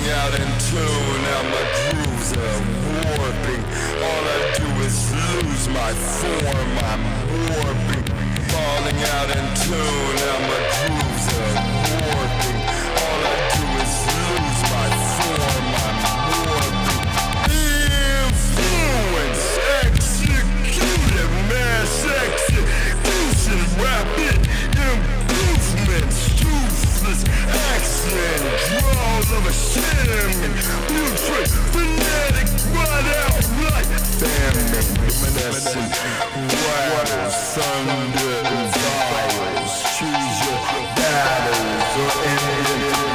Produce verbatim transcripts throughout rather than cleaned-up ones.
falling out in tune. Now my grooves are warping. All I do is lose my form. I'm warping, falling out in tune. Now my grooves are warping. All I do is lose my form. I'm warping. Influence executed, mass execution, rapid improvements, useless accent, draws of a shaman, mutual fanatic, right outright famine, luminescent rattles, thunder and virals, choose your battles or end it.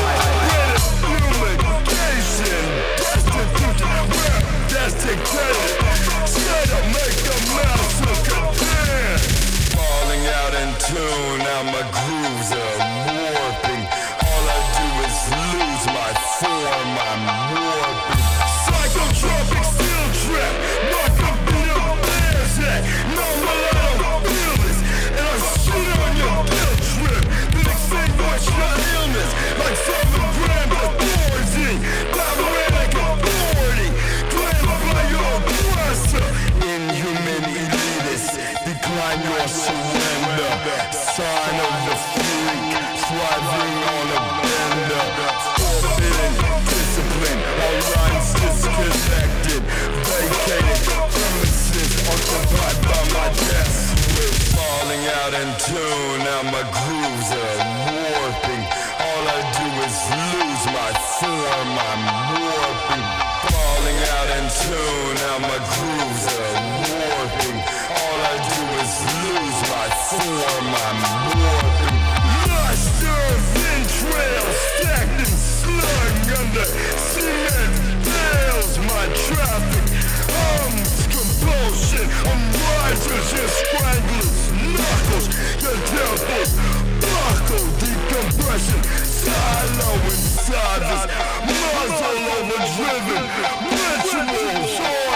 Illumination, destitution, where that's dictated, straight up make a massacre dance. Falling out in tune, now my grooves are warping. All I do is lose my form, I'm warping. Psychotropic steel trap, knock a beat up bears at. No, well, I don't feel this, and I shit on your guilt trip. Then extinguish your illness, like seven grams of poison. Barbaric authority, claimed by your oppressor. Inhuman elitists, decline your surrender. Sign of the freak, thriving on a bender. Forbidden discipline, all lines disconnected. Vacated premises, occupied by my death wish. Falling out in tune, now my grooves are warping. All I do is lose my form, I'm warping. Falling out in tune, now my grooves are warping. All I do is lose my form, I'm warping. Lost earth entrails, stacked and slung under cement bales. My traffic hums compulsion on risers, your stranglers, knuckles, your temples buckle, decompression, silo inside this muzzle overdriven rituals.